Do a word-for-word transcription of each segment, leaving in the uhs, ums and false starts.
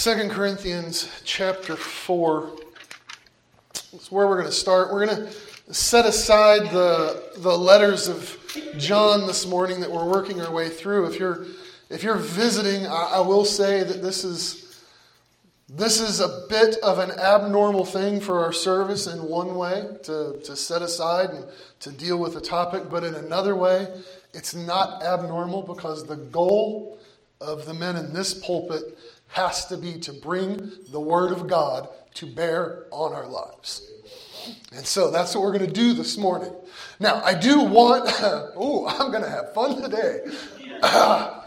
Second Corinthians chapter four is where we're going to start. We're going to set aside the, the letters of John this morning that we're working our way through. If you're if you're visiting, I, I will say that this is this is a bit of an abnormal thing for our service in one way, to, to set aside and to deal with a topic, but in another way, it's not abnormal because the goal of the men in this pulpit has to be to bring the Word of God to bear on our lives. And so that's what we're going to do this morning. Now, I do want... oh, I'm going to have fun today. Uh,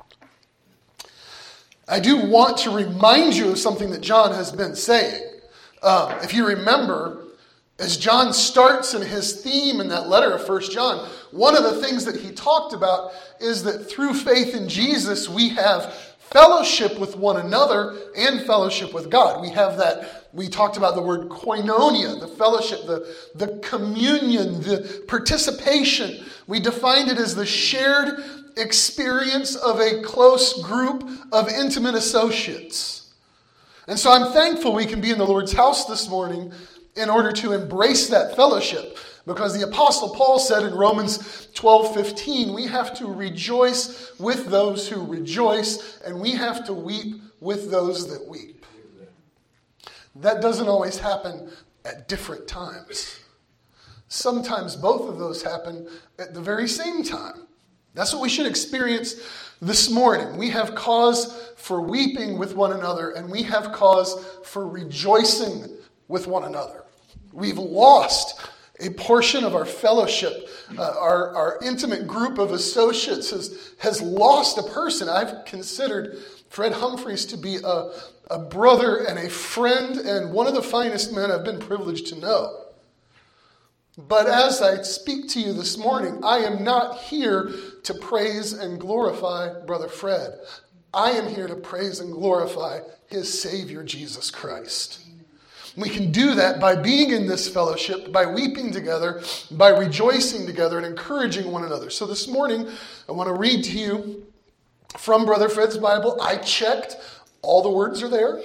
I do want to remind you of something that John has been saying. Um, if you remember, as John starts in his theme in that letter of First John, one of the things that he talked about is that through faith in Jesus, we have fellowship with one another and fellowship with God. We have that, we talked about the word koinonia, the fellowship, the, the communion, the participation. We defined it as the shared experience of a close group of intimate associates. And so I'm thankful we can be in the Lord's house this morning in order to embrace that fellowship. Because the Apostle Paul said in Romans twelve fifteen, we have to rejoice with those who rejoice, and we have to weep with those that weep. That doesn't always happen at different times. Sometimes both of those happen at the very same time. That's what we should experience this morning. We have cause for weeping with one another, and we have cause for rejoicing with one another. We've lost a portion of our fellowship. Uh, our, our intimate group of associates has, has lost a person. I've considered Fred Humphreys to be a, a brother and a friend and one of the finest men I've been privileged to know. But as I speak to you this morning, I am not here to praise and glorify Brother Fred. I am here to praise and glorify his Savior, Jesus Christ. We can do that by being in this fellowship, by weeping together, by rejoicing together and encouraging one another. So this morning, I want to read to you from Brother Fred's Bible. I checked. All the words are there.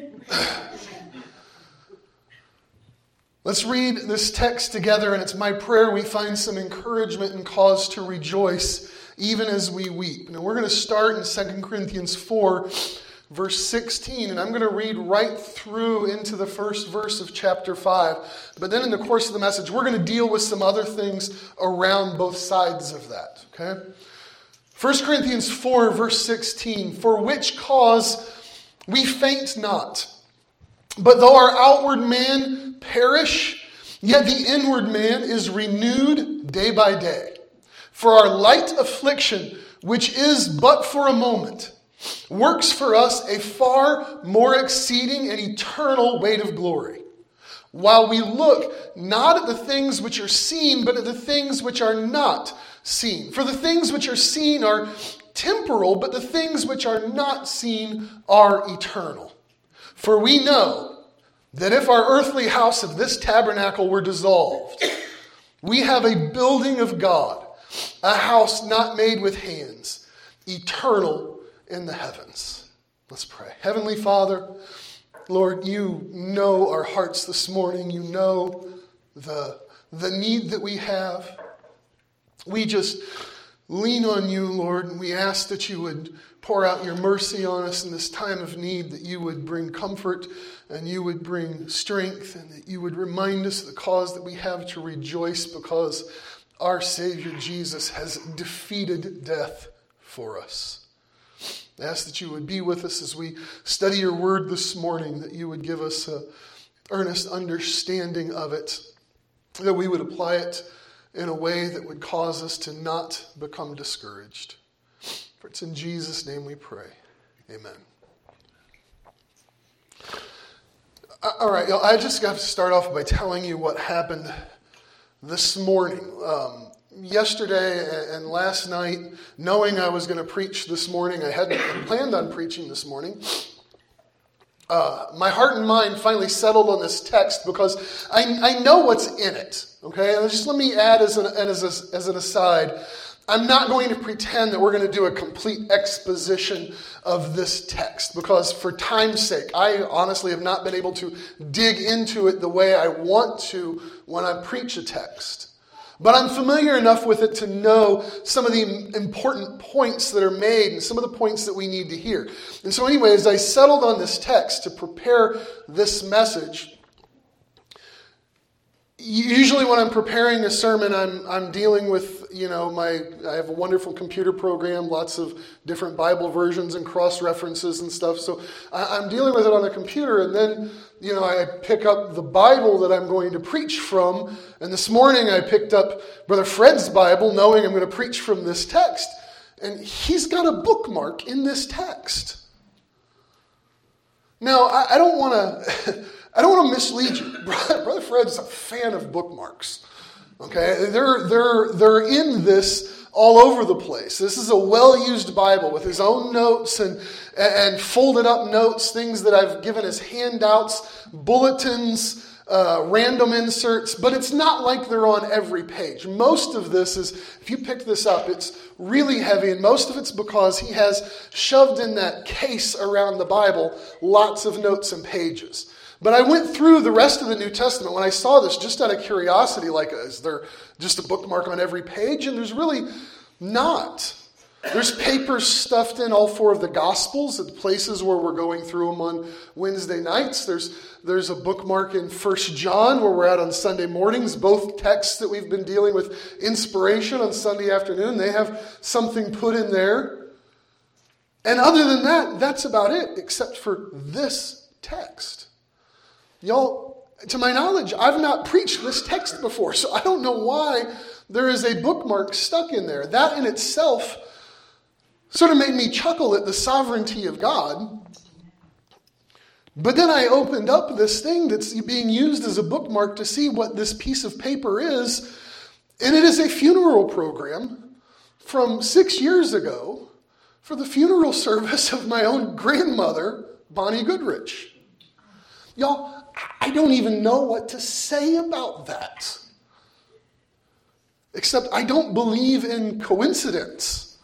Let's read this text together, and it's my prayer we find some encouragement and cause to rejoice even as we weep. Now we're going to start in Second Corinthians four, verse sixteen, and I'm going to read right through into the first verse of chapter five. But then in the course of the message, we're going to deal with some other things around both sides of that. Okay? First Corinthians four, verse sixteen, for which cause we faint not. But though our outward man perish, yet the inward man is renewed day by day. For our light affliction, which is but for a moment, works for us a far more exceeding and eternal weight of glory, while we look not at the things which are seen, but at the things which are not seen. For the things which are seen are temporal, but the things which are not seen are eternal. For we know that if our earthly house of this tabernacle were dissolved, we have a building of God, a house not made with hands, eternal in the heavens. Let's pray. Heavenly Father, Lord, you know our hearts this morning. You know the, the need that we have. We just lean on you, Lord, and we ask that you would pour out your mercy on us in this time of need, that you would bring comfort and you would bring strength, and that you would remind us of the cause that we have to rejoice because our Savior Jesus has defeated death for us. I ask that you would be with us as we study your word this morning, that you would give us an earnest understanding of it, that we would apply it in a way that would cause us to not become discouraged. For it's in Jesus' name we pray. Amen. All right, I just have to start off by telling you what happened this morning. Um, yesterday and last night, knowing I was going to preach this morning, I hadn't planned on preaching this morning. Uh, my heart and mind finally settled on this text because I, I know what's in it. Okay, and just let me add as an, as, a, as an aside I'm not going to pretend that we're going to do a complete exposition of this text because for time's sake, I honestly have not been able to dig into it the way I want to when I preach a text. But I'm familiar enough with it to know some of the important points that are made and some of the points that we need to hear. And so anyway, as I settled on this text to prepare this message, usually when I'm preparing a sermon, I'm I'm dealing with, you know, my, I have a wonderful computer program, lots of different Bible versions and cross-references and stuff. So I, I'm dealing with it on the computer, and then, you know, I pick up the Bible that I'm going to preach from. And this morning I picked up Brother Fred's Bible, knowing I'm going to preach from this text. And he's got a bookmark in this text. Now, I, I don't want to... I don't want to mislead you. Brother Fred's a fan of bookmarks. Okay, they're they're they're in this all over the place. This is a well-used Bible with his own notes and and folded up notes, things that I've given as handouts, bulletins, uh, random inserts. But it's not like they're on every page. Most of this is, if you pick this up, it's really heavy, and most of it's because he has shoved in that case around the Bible lots of notes and pages. But I went through the rest of the New Testament when I saw this just out of curiosity, like, is there just a bookmark on every page? And there's really not. There's papers stuffed in all four of the Gospels at the places where we're going through them on Wednesday nights. There's there's a bookmark in First John where we're at on Sunday mornings. Both texts that we've been dealing with inspiration on Sunday afternoon, they have something put in there. And other than that, that's about it, except for this text. Y'all, to my knowledge, I've not preached this text before, so I don't know why there is a bookmark stuck in there. That in itself sort of made me chuckle at the sovereignty of God. But then I opened up this thing that's being used as a bookmark to see what this piece of paper is, and it is a funeral program from six years ago for the funeral service of my own grandmother, Bonnie Goodrich. Y'all, I don't even know what to say about that. Except I don't believe in coincidence.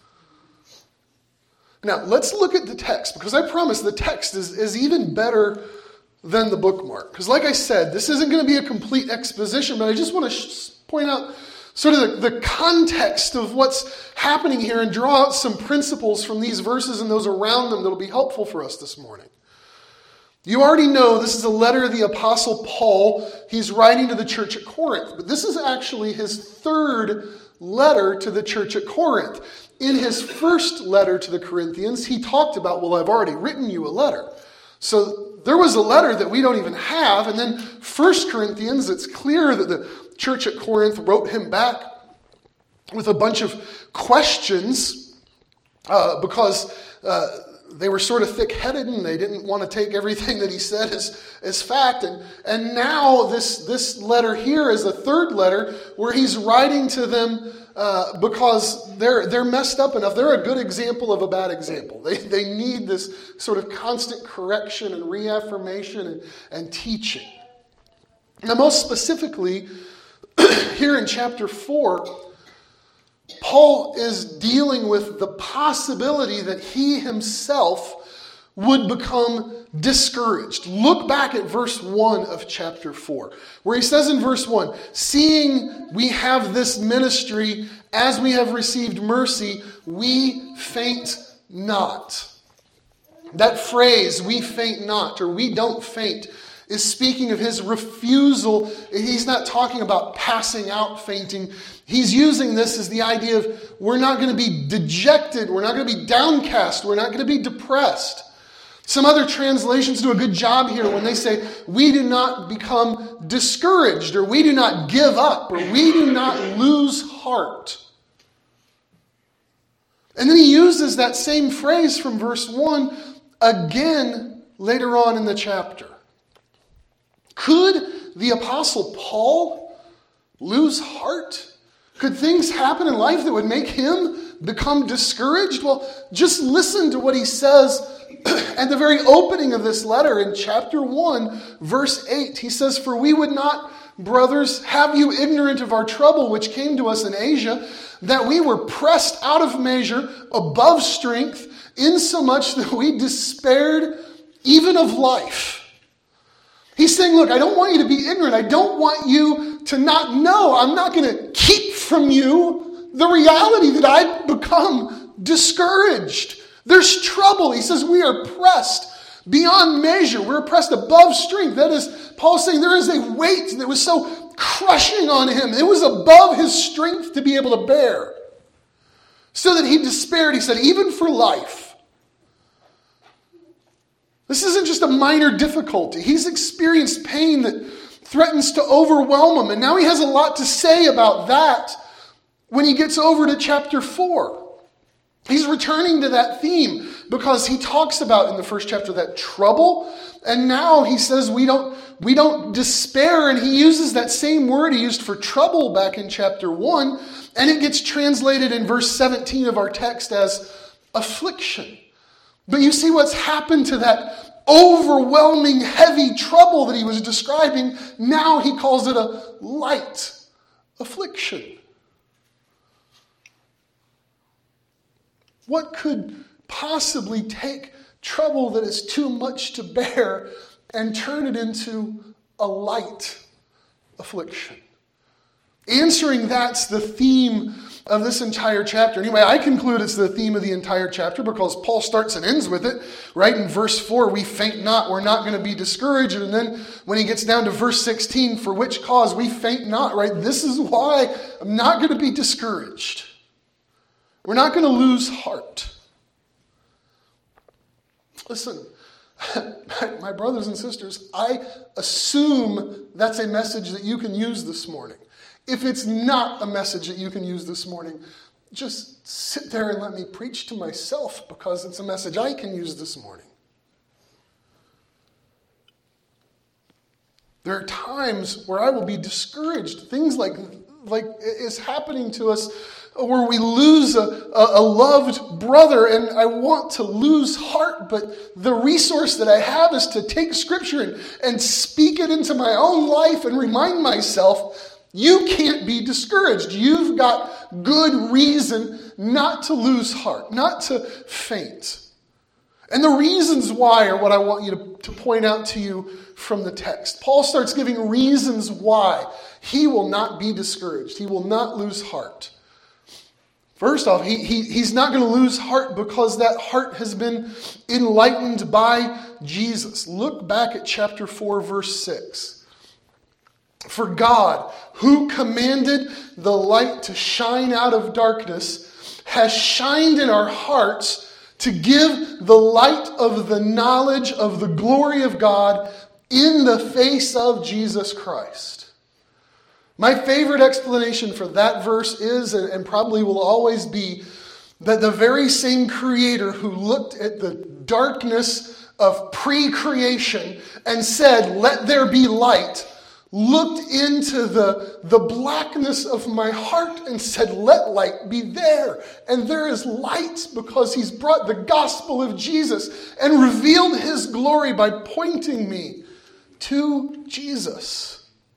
Now, let's look at the text, because I promise the text is, is even better than the bookmark. Because like I said, this isn't going to be a complete exposition, but I just want to sh- point out sort of the, the context of what's happening here and draw out some principles from these verses and those around them that will be helpful for us this morning. You already know this is a letter of the Apostle Paul. He's writing to the church at Corinth. But this is actually his third letter to the church at Corinth. In his first letter to the Corinthians, he talked about, well, I've already written you a letter. So there was a letter that we don't even have. And then First Corinthians, it's clear that the church at Corinth wrote him back with a bunch of questions uh, because... Uh, They were sort of thick-headed and they didn't want to take everything that he said as, as fact. And, and now this, this letter here is a third letter where he's writing to them uh, because they're, they're messed up enough. They're a good example of a bad example. They, they need this sort of constant correction and reaffirmation and, and teaching. Now, most specifically, here in chapter four, Paul is dealing with the possibility that he himself would become discouraged. Look back at verse one of chapter four, where he says in verse one, "Seeing we have this ministry, as we have received mercy, we faint not." That phrase, "we faint not," or "we don't faint," is speaking of his refusal. He's not talking about passing out, fainting. He's using this as the idea of we're not going to be dejected, we're not going to be downcast, we're not going to be depressed. Some other translations do a good job here when they say we do not become discouraged, or we do not give up, or we do not lose heart. And then he uses that same phrase from verse one again later on in the chapter. Could the Apostle Paul lose heart? Could things happen in life that would make him become discouraged? Well, just listen to what he says at the very opening of this letter in chapter one, verse eight. He says, "For we would not brothers, have you ignorant of our trouble which came to us in Asia, that we were pressed out of measure, above strength, insomuch that we despaired even of life. He's saying, look, I don't want you to be ignorant. I don't want you to not know. I'm not going to keep from you the reality that I've become discouraged. There's trouble. He says we are pressed beyond measure. We're pressed above strength. That is, Paul's saying there is a weight that was so crushing on him. It was above his strength to be able to bear. So that he despaired, he said, even for life. This isn't just a minor difficulty. He's experienced pain that threatens to overwhelm him. And now he has a lot to say about that when he gets over to chapter four. He's returning to that theme because he talks about in the first chapter that trouble. And now he says we don't, we don't despair. And he uses that same word he used for trouble back in chapter one. And it gets translated in verse seventeen of our text as affliction. But you see what's happened to that overwhelming, heavy trouble that he was describing. Now he calls it a light affliction. What could possibly take trouble that is too much to bear and turn it into a light affliction? Answering that's the theme of this entire chapter. Anyway, I conclude it's the theme of the entire chapter because Paul starts and ends with it. Right in verse four, we faint not, we're not going to be discouraged. And then when he gets down to verse sixteen, for which cause we faint not, right? This is why I'm not going to be discouraged. We're not going to lose heart. Listen, my brothers and sisters, I assume that's a message that you can use this morning. If it's not a message that you can use this morning, just sit there and let me preach to myself because it's a message I can use this morning. There are times where I will be discouraged. Things like, like is happening to us where we lose a, a, a loved brother and I want to lose heart, but the resource that I have is to take Scripture and, and speak it into my own life and remind myself, you can't be discouraged. You've got good reason not to lose heart, not to faint. And the reasons why are what I want you to, to point out to you from the text. Paul starts giving reasons why he will not be discouraged. He will not lose heart. First off, he, he, he's not going to lose heart because that heart has been enlightened by Jesus. Look back at chapter four, verse six. For God, who commanded the light to shine out of darkness, has shined in our hearts to give the light of the knowledge of the glory of God in the face of Jesus Christ. My favorite explanation for that verse is, and probably will always be, that the very same Creator who looked at the darkness of pre-creation and said, "Let there be light," looked into the, the blackness of my heart and said, "Let light be there." And there is light because he's brought the gospel of Jesus and revealed his glory by pointing me to Jesus.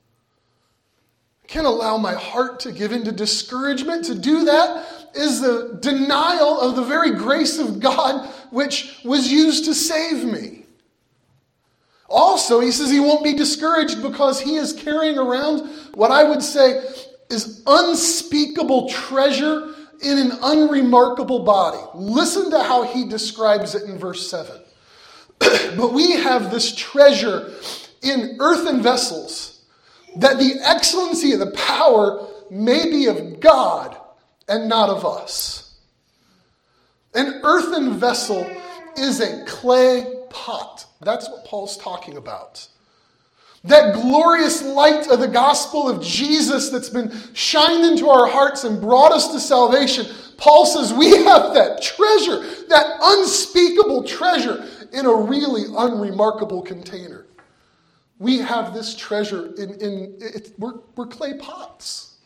I can't allow my heart to give into discouragement. To do that is the denial of the very grace of God which was used to save me. Also, he says he won't be discouraged because he is carrying around what I would say is unspeakable treasure in an unremarkable body. Listen to how he describes it in verse seven. But we have this treasure in earthen vessels, that the excellency of the power may be of God and not of us. An earthen vessel is a clay pot. That's what Paul's talking about. That glorious light of the gospel of Jesus that's been shined into our hearts and brought us to salvation. Paul says we have that treasure, that unspeakable treasure in a really unremarkable container. We have this treasure in, in it, we're, we're clay pots.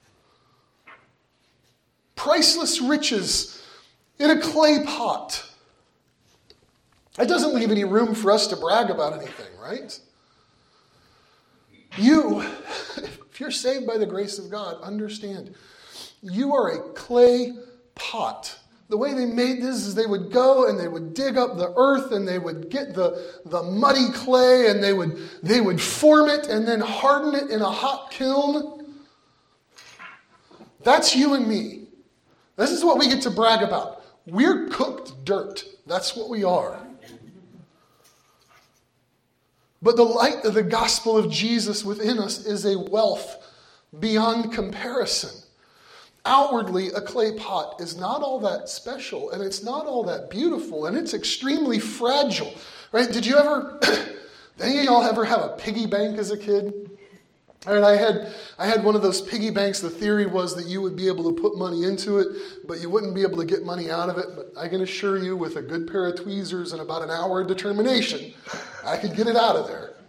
Priceless riches in a clay pot. That doesn't leave any room for us to brag about anything, right? You, If you're saved by the grace of God, understand, you are a clay pot. The way they made this is they would go and they would dig up the earth and they would get the, the muddy clay and they would, they would form it and then harden it in a hot kiln. That's you and me. This is what we get to brag about. We're cooked dirt. That's what we are. But the light of the gospel of Jesus within us is a wealth beyond comparison. Outwardly, a clay pot is not all that special, and it's not all that beautiful, and it's extremely fragile. Right? Did you ever, did any of y'all ever have a piggy bank as a kid? All right, I had I had one of those piggy banks. The theory was that you would be able to put money into it, but you wouldn't be able to get money out of it. But I can assure you, with a good pair of tweezers and about an hour of determination, I could get it out of there.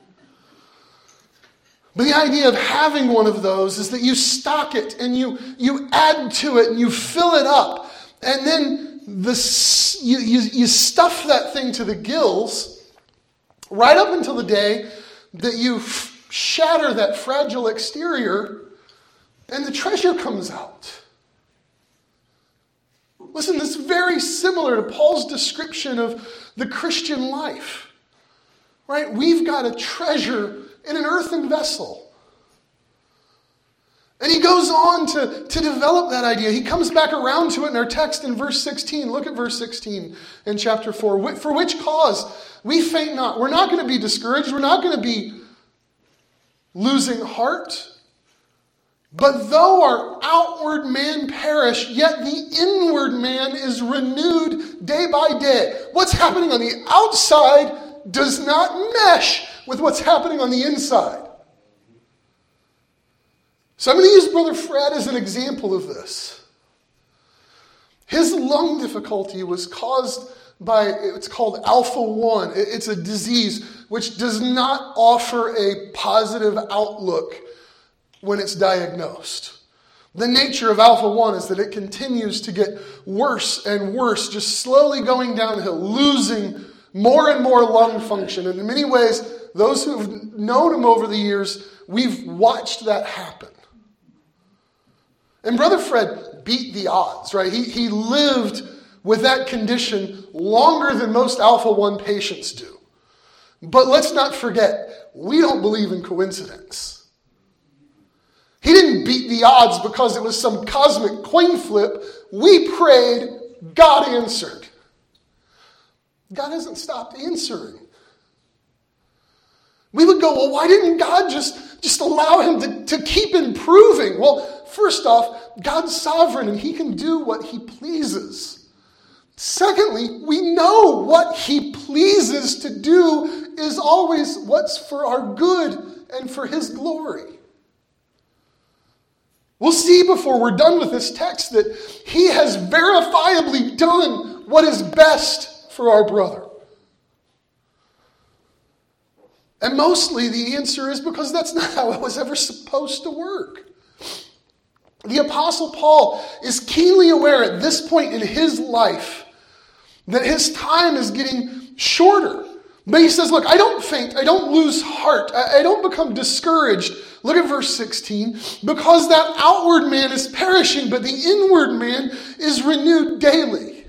But the idea of having one of those is that you stock it and you, you add to it and you fill it up. And then the, you, you, you stuff that thing to the gills right up until the day that you f- shatter that fragile exterior and the treasure comes out. Listen, this is very similar to Paul's description of the Christian life. Right? We've got a treasure in an earthen vessel. And he goes on to, to develop that idea. He comes back around to it in our text in verse sixteen. Look at verse sixteen in chapter four. For which cause we faint not. We're not going to be discouraged. We're not going to be losing heart. But though our outward man perish, yet the inward man is renewed day by day. What's happening on the outside does not mesh with what's happening on the inside. So I'm going to use Brother Fred as an example of this. His lung difficulty was caused by, it's called alpha one. It's a disease which does not offer a positive outlook when it's diagnosed. The nature of alpha one is that it continues to get worse and worse, just slowly going downhill, losing more and more lung function. And in many ways, those who have known him over the years, we've watched that happen. And Brother Fred beat the odds, right? He, he lived with that condition longer than most alpha one patients do. But let's not forget, we don't believe in coincidence. He didn't beat the odds because it was some cosmic coin flip. We prayed, God answered. God hasn't stopped answering. We would go, well, why didn't God just, just allow him to, to keep improving? Well, first off, God's sovereign and he can do what he pleases. Secondly, we know what he pleases to do is always what's for our good and for his glory. We'll see before we're done with this text that he has verifiably done what is best for our brother. And mostly the answer is because that's not how it was ever supposed to work. The Apostle Paul is keenly aware at this point in his life that his time is getting shorter. But he says, look, I don't faint, I don't lose heart, I, I don't become discouraged. Look at verse sixteen. Because that outward man is perishing, but the inward man is renewed daily.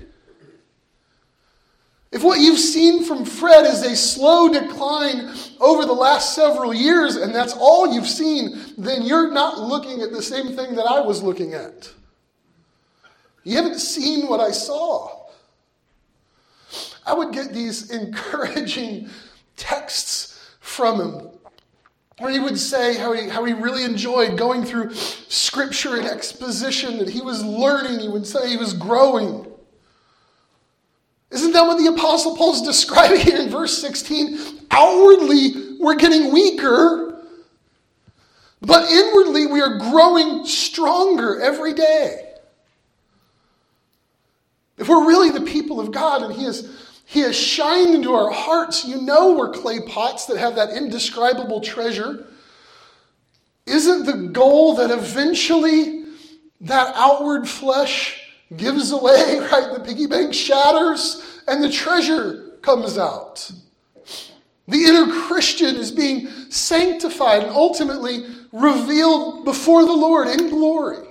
If what you've seen from Fred is a slow decline over the last several years, and that's all you've seen, then you're not looking at the same thing that I was looking at. You haven't seen what I saw. I would get these encouraging texts from him where he would say how he, how he really enjoyed going through scripture and exposition, that he was learning. He would say he was growing. Isn't that what the Apostle Paul's describing here in verse sixteen? Outwardly, we're getting weaker, but inwardly, we are growing stronger every day. If we're really the people of God and he has, he has shined into our hearts, you know we're clay pots that have that indescribable treasure. Isn't the goal that eventually that outward flesh gives away, right? The piggy bank shatters and the treasure comes out. The inner Christian is being sanctified and ultimately revealed before the Lord in glory.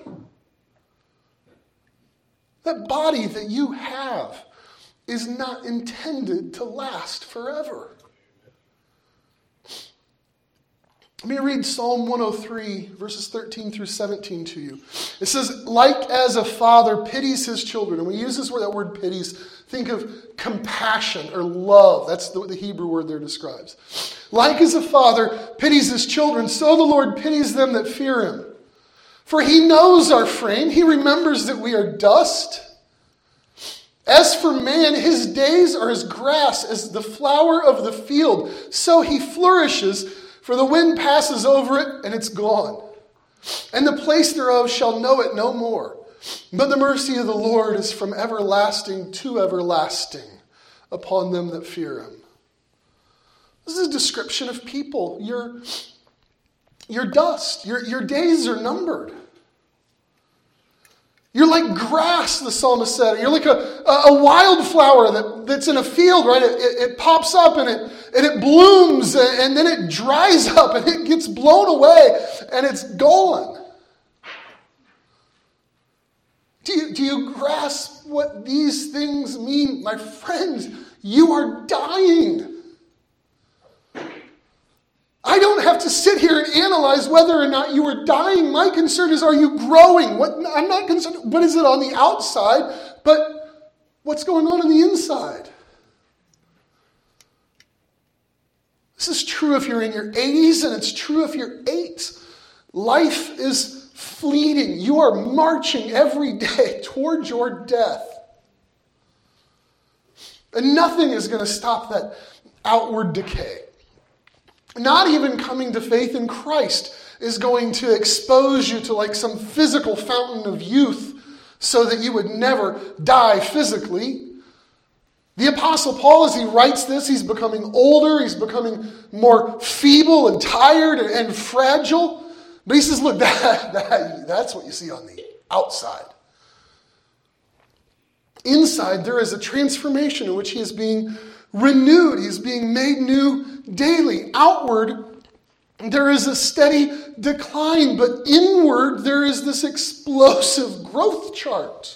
That body that you have is not intended to last forever. Let me read Psalm one oh three, verses thirteen through seventeen to you. It says, like as a father pities his children. And we use this word, that word pities. Think of compassion or love. That's the, the Hebrew word there describes. Like as a father pities his children, so the Lord pities them that fear him. For he knows our frame. He remembers that we are dust. As for man, his days are as grass, as the flower of the field. So he flourishes. For the wind passes over it, and it's gone. And the place thereof shall know it no more. But the mercy of the Lord is from everlasting to everlasting upon them that fear him. This is a description of people. You're, you're dust. Your, your days are numbered. You're like grass, the psalmist said. You're like a, a wildflower that, that's in a field, right? It, it, it pops up and it, and it blooms and, and then it dries up and it gets blown away and it's gone. Do you, do you grasp what these things mean? My friends, you are dying. I don't have to sit here and analyze whether or not you are dying. My concern is, are you growing? What, I'm not concerned, what is it on the outside, but what's going on on the inside? This is true if you're in your eighties, and it's true if you're eight. Life is fleeting. You are marching every day towards your death. And nothing is going to stop that outward decay. Not even coming to faith in Christ is going to expose you to like some physical fountain of youth so that you would never die physically. The Apostle Paul, as he writes this, he's becoming older, he's becoming more feeble and tired and, and fragile. But he says, look, that, that, that's what you see on the outside. Inside, there is a transformation in which he is being renewed. He's being made new daily. Outward, there is a steady decline, but inward, there is this explosive growth chart.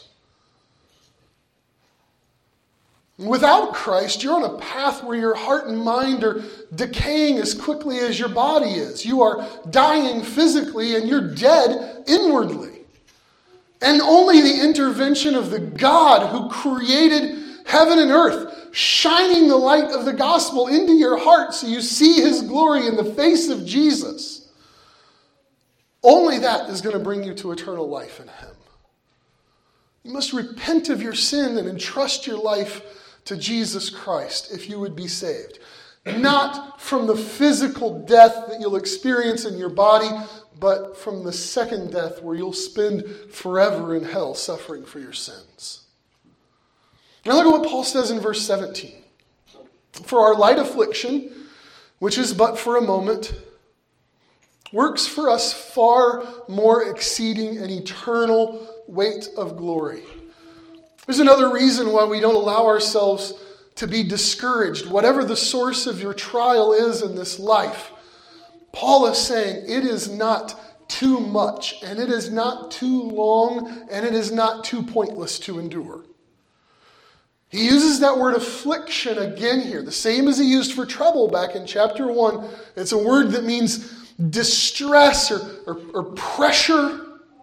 Without Christ, you're on a path where your heart and mind are decaying as quickly as your body is. You are dying physically and you're dead inwardly. And only the intervention of the God who created heaven and earth, shining the light of the gospel into your heart so you see his glory in the face of Jesus, only that is going to bring you to eternal life in him. You must repent of your sin and entrust your life to Jesus Christ if you would be saved. Not from the physical death that you'll experience in your body, but from the second death where you'll spend forever in hell suffering for your sins. Now look at what Paul says in verse seventeen. For our light affliction, which is but for a moment, works for us far more exceeding an eternal weight of glory. There's another reason why we don't allow ourselves to be discouraged. Whatever the source of your trial is in this life, Paul is saying it is not too much, and it is not too long, and it is not too pointless to endure. He uses that word affliction again here, the same as he used for trouble back in chapter one. It's a word that means distress or, or, or pressure.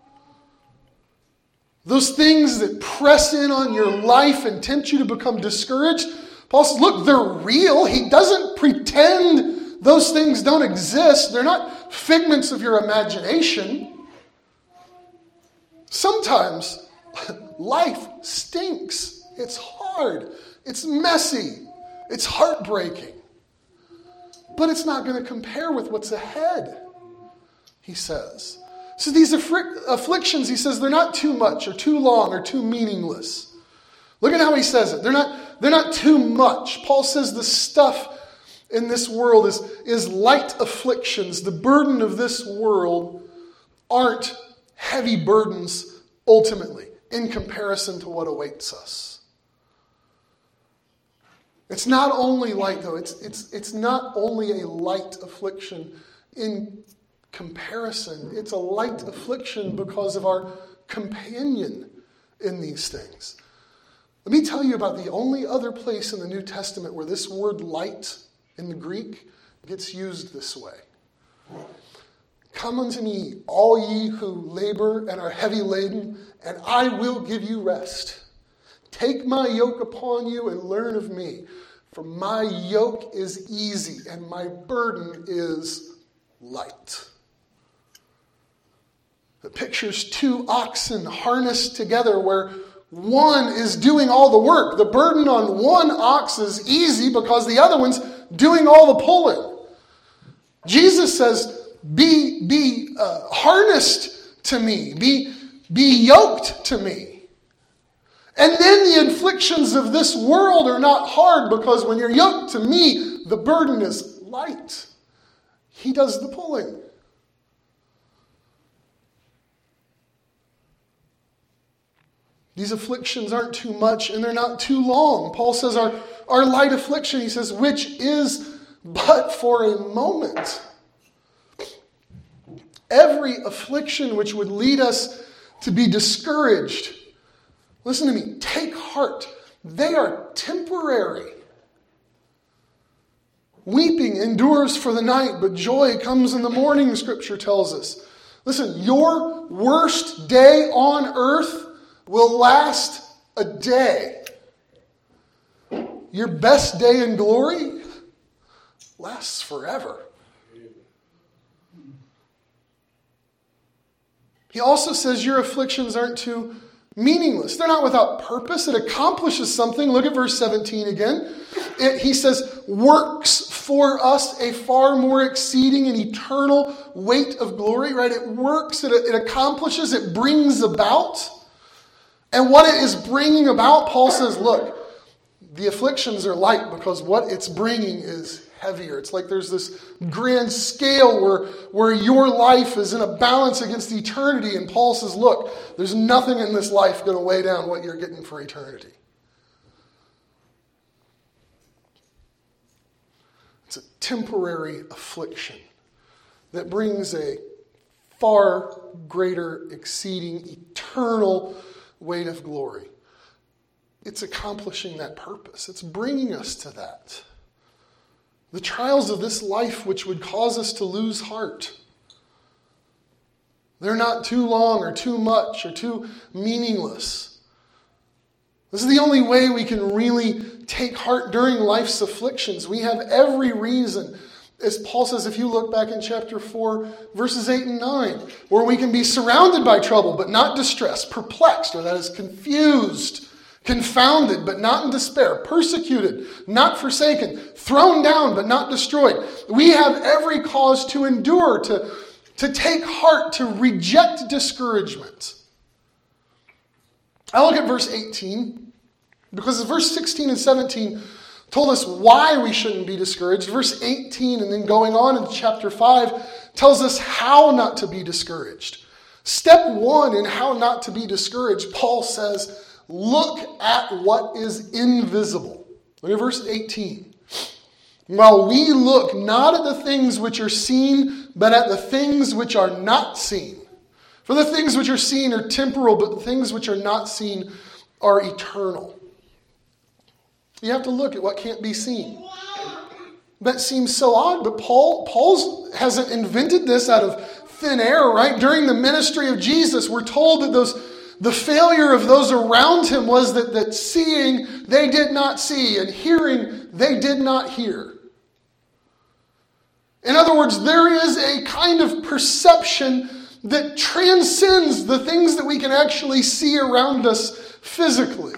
Those things that press in on your life and tempt you to become discouraged. Paul says, look, they're real. He doesn't pretend those things don't exist. They're not figments of your imagination. Sometimes life stinks. It's hard. It's messy. It's heartbreaking. But it's not going to compare with what's ahead, he says. So these afflictions, he says, they're not too much or too long or too meaningless. Look at how he says it. They're not, they're not too much. Paul says the stuff in this world is, is light afflictions. The burden of this world aren't heavy burdens ultimately in comparison to what awaits us. It's not only light, though. It's, it's, it's not only a light affliction in comparison. It's a light affliction because of our companion in these things. Let me tell you about the only other place in the New Testament where this word light in the Greek gets used this way. Come unto me, all ye who labor and are heavy laden, and I will give you rest. Take my yoke upon you and learn of me, for my yoke is easy and my burden is light. It pictures two oxen harnessed together where one is doing all the work. The burden on one ox is easy because the other one's doing all the pulling. Jesus says, be, be uh, harnessed to me. Be, be yoked to me. And then the afflictions of this world are not hard because when you're yoked to me, the burden is light. He does the pulling. These afflictions aren't too much and they're not too long. Paul says our, our light affliction, he says, which is but for a moment. Every affliction which would lead us to be discouraged, listen to me, take heart. They are temporary. Weeping endures for the night, but joy comes in the morning, Scripture tells us. Listen, your worst day on earth will last a day. Your best day in glory lasts forever. He also says your afflictions aren't too meaningless. They're not without purpose. It accomplishes something. Look at verse seventeen again. It, he says, works for us a far more exceeding and eternal weight of glory. Right? It works. It, it accomplishes. It brings about. And what it is bringing about, Paul says, look, the afflictions are light because what it's bringing is heavier. It's like there's this grand scale where, where your life is in a balance against eternity. And Paul says, look, there's nothing in this life going to weigh down what you're getting for eternity. It's a temporary affliction that brings a far greater, exceeding, eternal weight of glory. It's accomplishing that purpose. It's bringing us to that. The trials of this life which would cause us to lose heart, they're not too long or too much or too meaningless. This is the only way we can really take heart during life's afflictions. We have every reason, as Paul says, if you look back in chapter four, verses eight and nine, where we can be surrounded by trouble, but not distressed, perplexed, or that is confused, confounded, but not in despair, persecuted, not forsaken, thrown down, but not destroyed. We have every cause to endure, to, to take heart, to reject discouragement. I look at verse eighteen, because verse sixteen and seventeen told us why we shouldn't be discouraged. Verse eighteen, and then going on in chapter five, tells us how not to be discouraged. Step one in how not to be discouraged, Paul says, look at what is invisible. Look at verse eighteen. While we look not at the things which are seen, but at the things which are not seen. For the things which are seen are temporal, but the things which are not seen are eternal. You have to look at what can't be seen. That seems so odd, but Paul Paul's hasn't invented this out of thin air, right? During the ministry of Jesus, we're told that those the failure of those around him was that, that seeing they did not see and hearing they did not hear. In other words, there is a kind of perception that transcends the things that we can actually see around us physically.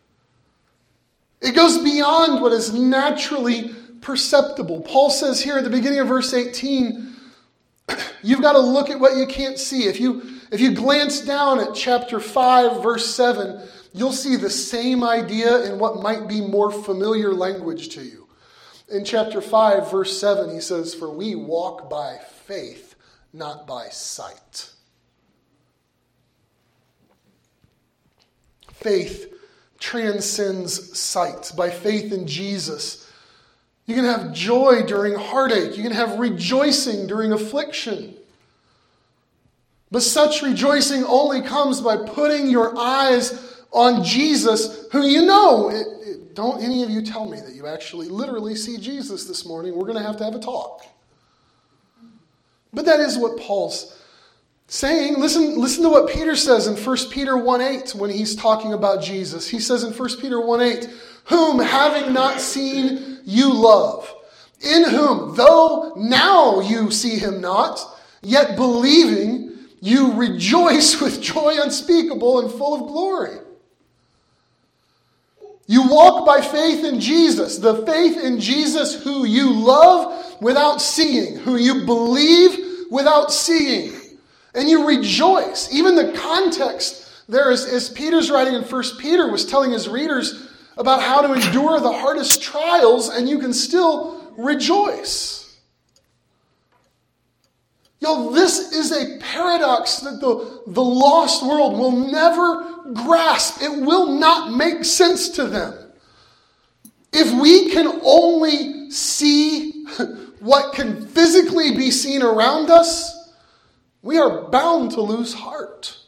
It goes beyond what is naturally perceptible. Paul says here at the beginning of verse eighteen, you've got to look at what you can't see. If you, if you glance down at chapter five, verse seven, you'll see the same idea in what might be more familiar language to you. In chapter five, verse seven, he says, for we walk by faith, not by sight. Faith transcends sight. By faith in Jesus, you can have joy during heartache. You can have rejoicing during affliction. But such rejoicing only comes by putting your eyes on Jesus, who you know. It, it, don't any of you tell me that you actually literally see Jesus this morning. We're going to have to have a talk. But that is what Paul's saying. Listen, listen to what Peter says in First Peter one eight when he's talking about Jesus. He says in First Peter one eight, whom having not seen you love, in whom though now you see him not, yet believing you rejoice with joy unspeakable and full of glory. You walk by faith in Jesus, the faith in Jesus who you love without seeing, who you believe without seeing. And you rejoice. Even the context there is, as Peter's writing in First Peter was telling his readers about how to endure the hardest trials, and you can still rejoice. Yo, this is a paradox that the, the lost world will never grasp. It will not make sense to them. If we can only see what can physically be seen around us, we are bound to lose heart.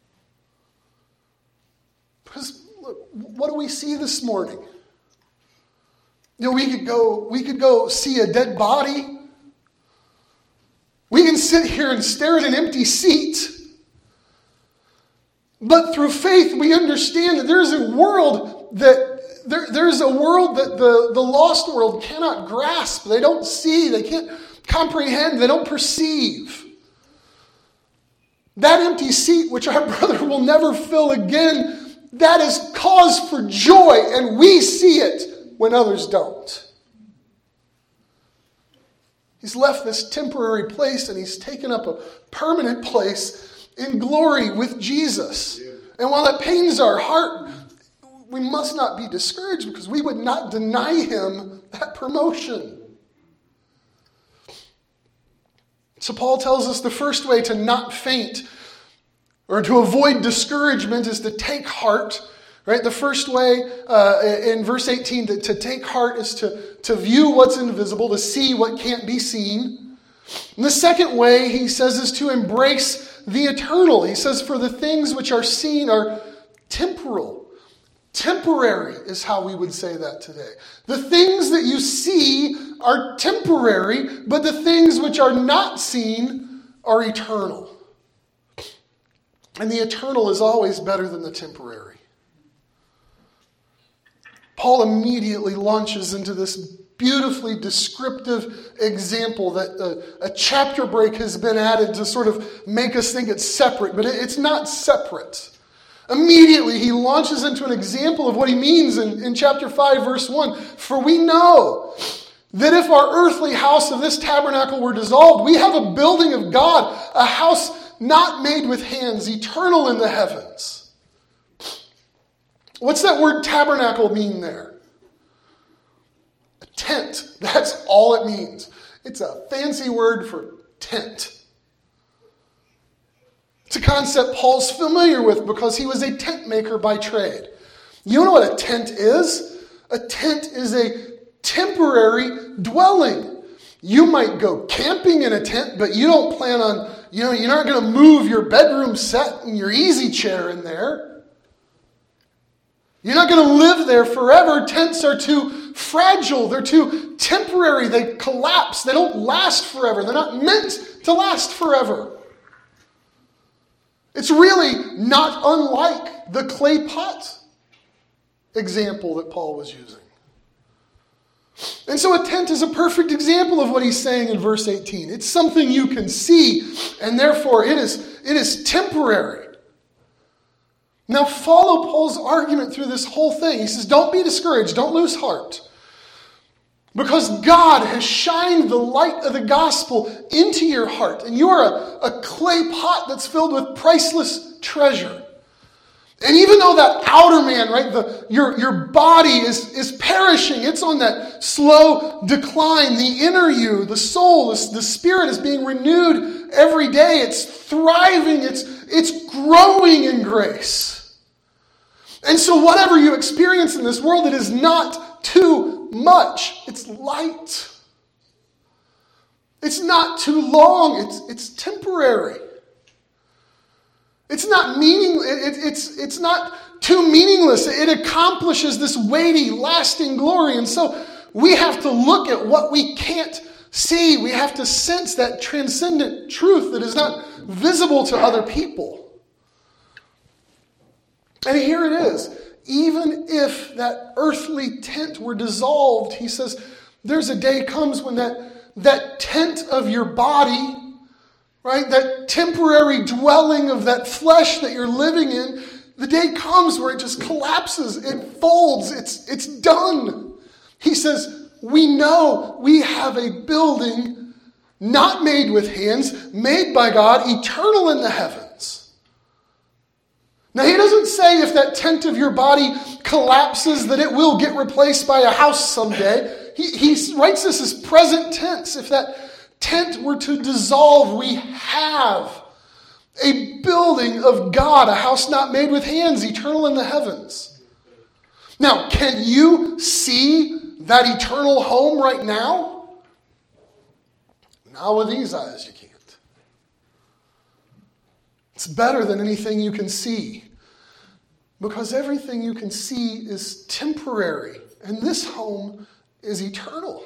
Because look, what do we see this morning? You know, we could go, we could go see a dead body. We can sit here and stare at an empty seat. But through faith, we understand that there's a world that there, there's a world that the, the lost world cannot grasp. They don't see, they can't comprehend, they don't perceive. That empty seat, which our brother will never fill again, that is cause for joy, and we see it when others don't. He's left this temporary place and he's taken up a permanent place in glory with Jesus. And while that pains our heart, we must not be discouraged because we would not deny him that promotion. So Paul tells us the first way to not faint or to avoid discouragement is to take heart. Right? The first way uh, in verse eighteen to, to take heart is to, to view what's invisible, to see what can't be seen. And the second way, he says, is to embrace the eternal. He says, for the things which are seen are temporal. Temporary is how we would say that today. The things that you see are temporary, but the things which are not seen are eternal. And the eternal is always better than the temporary. Paul immediately launches into this beautifully descriptive example that a, a chapter break has been added to sort of make us think it's separate, but it, it's not separate. Immediately he launches into an example of what he means in, in chapter five, verse one. For we know that if our earthly house of this tabernacle were dissolved, we have a building of God, a house not made with hands, eternal in the heavens. What's that word tabernacle mean there? A tent. That's all it means. It's a fancy word for tent. It's a concept Paul's familiar with because he was a tent maker by trade. You know what a tent is? A tent is a temporary dwelling. You might go camping in a tent, but you don't plan on, you know, you're not going to move your bedroom set and your easy chair in there. You're not going to live there forever. Tents are too fragile. They're too temporary. They collapse. They don't last forever. They're not meant to last forever. It's really not unlike the clay pot example that Paul was using. And so a tent is a perfect example of what he's saying in verse eighteen. It's something you can see, and therefore it is, it is temporary. Now follow Paul's argument through this whole thing. He says, don't be discouraged. Don't lose heart. Because God has shined the light of the gospel into your heart. And you are a, a clay pot that's filled with priceless treasure. And even though that outer man, right, the, your, your body is, is perishing, it's on that slow decline, the inner you, the soul, the, the spirit is being renewed every day. It's thriving, it's, it's growing in grace. And so whatever you experience in this world, it is not too much. It's light. It's not too long. It's, it's temporary. It's not meaning. It, it, it's it's not too meaningless. It accomplishes this weighty, lasting glory. And so we have to look at what we can't see. We have to sense that transcendent truth that is not visible to other people. And here it is. Even if that earthly tent were dissolved, he says, there's a day comes when that, that tent of your body, right, that temporary dwelling of that flesh that you're living in, the day comes where it just collapses, it folds, it's, it's done. He says, we know we have a building not made with hands, made by God, eternal in the heavens. Now, he doesn't say if that tent of your body collapses that it will get replaced by a house someday. He, he writes this as present tense. If that tent were to dissolve, we have a building of God, a house not made with hands, eternal in the heavens. Now, can you see that eternal home right now? Not with these eyes, you can't. It's better than anything you can see, because everything you can see is temporary, and this home is eternal.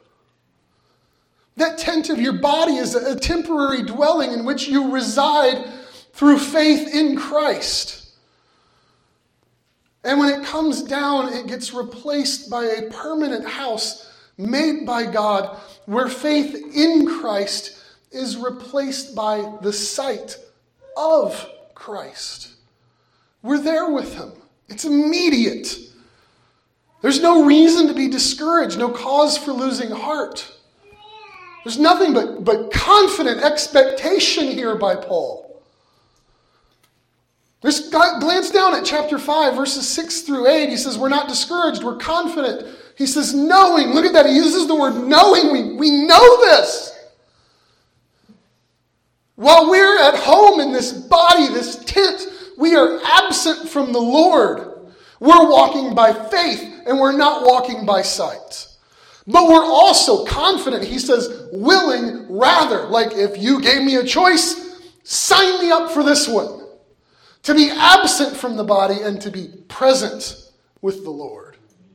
That tent of your body is a temporary dwelling in which you reside through faith in Christ. And when it comes down, it gets replaced by a permanent house made by God, where faith in Christ is replaced by the sight of Christ. We're there with him. It's immediate. There's no reason to be discouraged, no cause for losing heart. There's nothing but, but confident expectation here by Paul. Just glance down at chapter five, verses six through eight. He says, we're not discouraged, we're confident. He says, knowing. Look at that. He uses the word knowing. We, we know this. While we're at home in this body, this tent, we are absent from the Lord. We're walking by faith, and we're not walking by sight. But we're also confident, he says, willing rather. Like, if you gave me a choice, sign me up for this one. To be absent from the body and to be present with the Lord.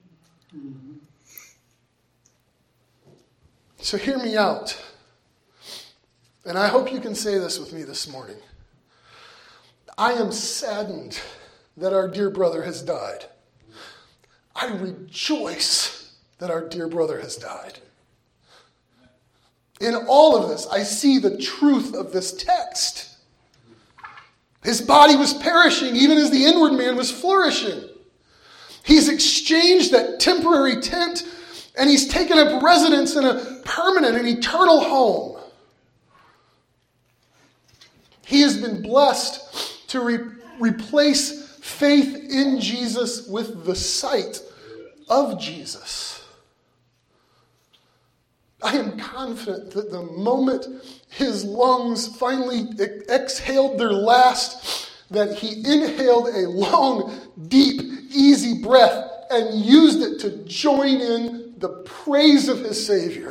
So hear me out. And I hope you can say this with me this morning. I am saddened that our dear brother has died. I rejoice that our dear brother has died. In all of this, I see the truth of this text. His body was perishing even as the inward man was flourishing. He's exchanged that temporary tent and he's taken up residence in a permanent and eternal home. He has been blessed to re- replace faith in Jesus with the sight of Jesus. I am confident that the moment his lungs finally exhaled their last, that he inhaled a long, deep, easy breath and used it to join in the praise of his Savior.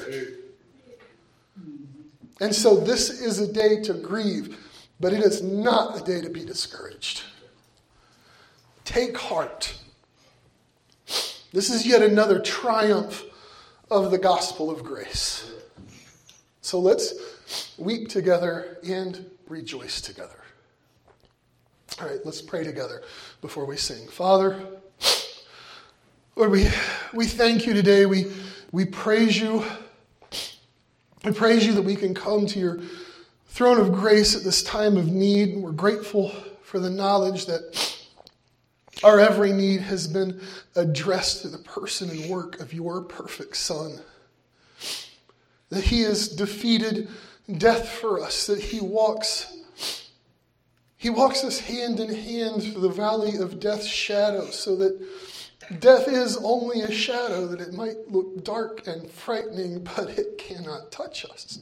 And so this is a day to grieve, but it is not a day to be discouraged. Take heart. This is yet another triumph of the gospel of grace. So let's weep together and rejoice together. All right, let's pray together before we sing. Father, Lord, we, we thank you today. We, we praise you. We praise you that we can come to your throne of grace at this time of need. We're grateful for the knowledge that our every need has been addressed through the person and work of your perfect Son. That he has defeated death for us, that he walks, he walks us hand in hand through the valley of death's shadow, so that death is only a shadow, that it might look dark and frightening, but it cannot touch us.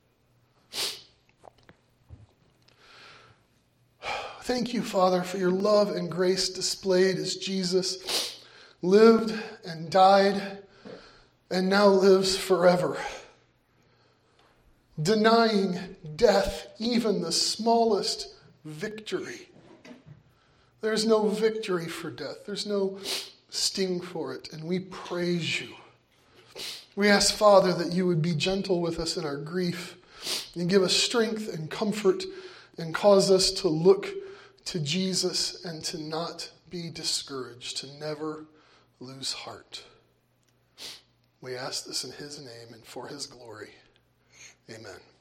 Thank you, Father, for your love and grace displayed as Jesus lived and died and now lives forever, denying death even the smallest victory. There's no victory for death. There's no sting for it. And we praise you. We ask, Father, that you would be gentle with us in our grief and give us strength and comfort and cause us to look to Jesus and to not be discouraged, to never lose heart. We ask this in his name and for his glory. Amen.